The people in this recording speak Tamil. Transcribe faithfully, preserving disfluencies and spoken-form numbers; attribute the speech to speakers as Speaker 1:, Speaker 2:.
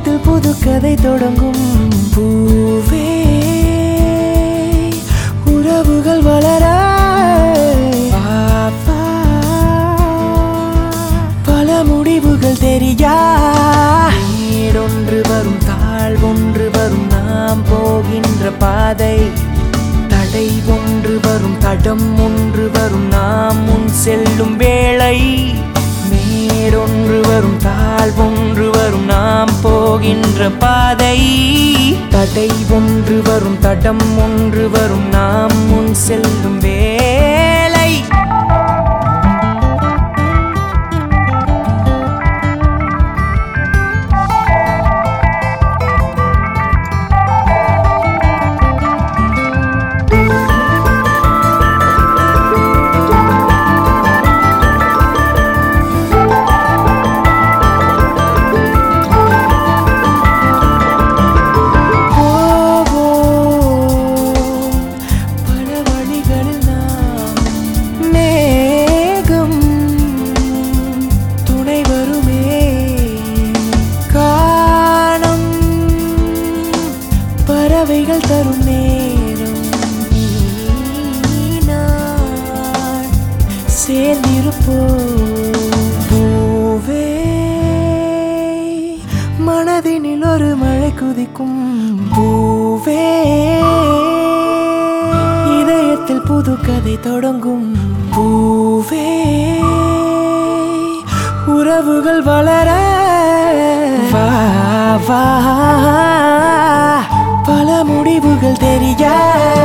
Speaker 1: இதயத்தில் புது கதை தொடங்கும் பூவே உறவுகள் வளர பல முடிவுகள் தெரியா நீடொன்று வரும் தாழ் ஒன்று வரும் நாம் போகின்ற பாதை தடை ஒன்று வரும் தடம் ஒன்று வரும் நாம் முன் செல்லும் வேளை நேரொன்று வரும் தாழ் ஒன்று வரும் நாம் போகின்ற பாதை தடை ஒன்று வரும் தடம் ஒன்று வரும் நாம் முன் செல்லும் வேளை பறவைகள் தரும் நேரம் சேர்ந்திருப்போம் பூவே மனதினில் ஒரு மழை குதிக்கும் பூவே இதயத்தில் புது கதை தொடங்கும் பூவே உறவுகள் வளர வா வா பல முடிவுகள் தெரியா